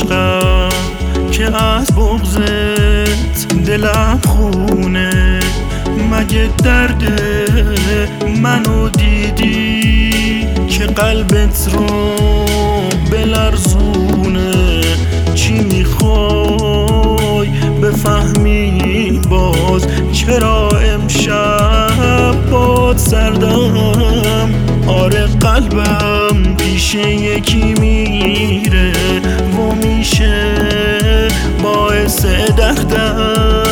عشقم که از بغضت دلم خونه. مگه درد منو دیدی که قلبت رو بلرزونه؟ چی میخوای بفهمی باز؟ چرا امشب باد سردم؟ آره قلبم پیش یکی میره و میشه باعث دردم.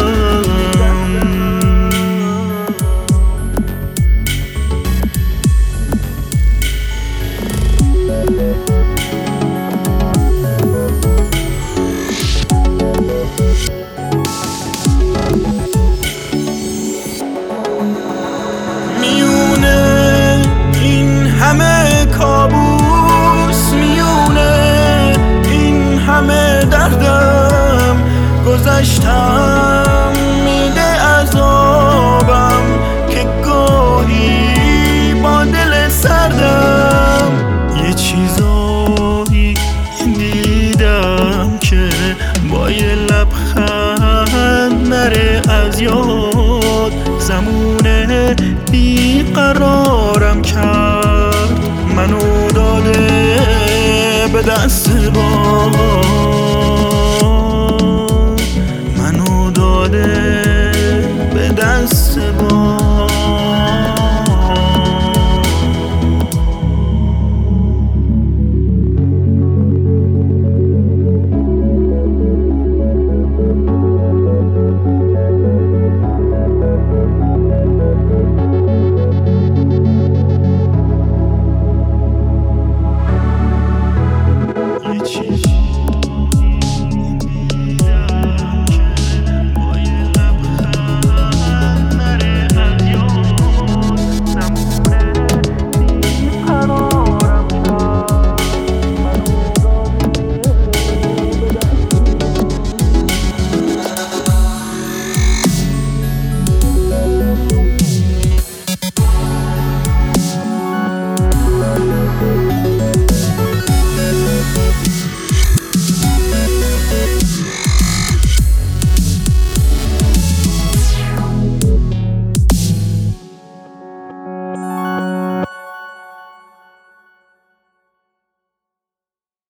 همه کابوس میونه این همه دردم، گذشتم میده عذابم که گاهی با دل سردم. یه چیزایی دیدم که با یه لبخند نره از یاد. زمونه بیقرارم کرد، منو داده به دست با، منو داده به دست با. Cheese.